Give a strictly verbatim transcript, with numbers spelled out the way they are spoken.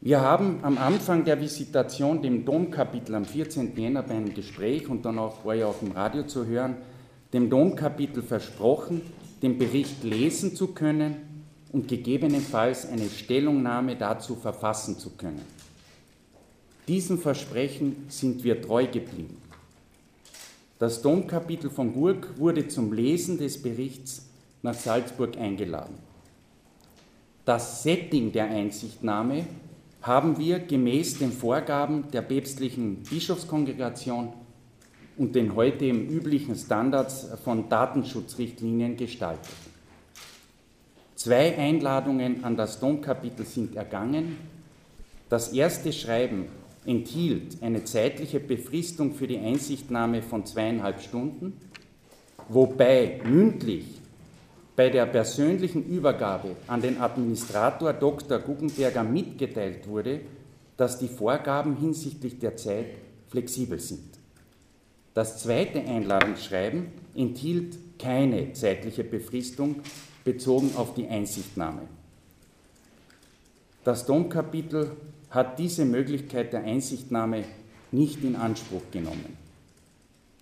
Wir haben am Anfang der Visitation dem Domkapitel am vierzehnten Jänner bei einem Gespräch und dann auch war ja auf dem Radio zu hören, dem Domkapitel versprochen, den Bericht lesen zu können und gegebenenfalls eine Stellungnahme dazu verfassen zu können. Diesem Versprechen sind wir treu geblieben. Das Domkapitel von Gurk wurde zum Lesen des Berichts nach Salzburg eingeladen. Das Setting der Einsichtnahme haben wir gemäß den Vorgaben der päpstlichen Bischofskongregation und den heute im üblichen Standards von Datenschutzrichtlinien gestaltet. Zwei Einladungen an das Domkapitel sind ergangen. Das erste Schreiben enthielt eine zeitliche Befristung für die Einsichtnahme von zweieinhalb Stunden, wobei mündlich bei der persönlichen Übergabe an den Administrator Doktor Guggenberger mitgeteilt wurde, dass die Vorgaben hinsichtlich der Zeit flexibel sind. Das zweite Einladungsschreiben enthielt keine zeitliche Befristung bezogen auf die Einsichtnahme. Das Domkapitel hat diese Möglichkeit der Einsichtnahme nicht in Anspruch genommen.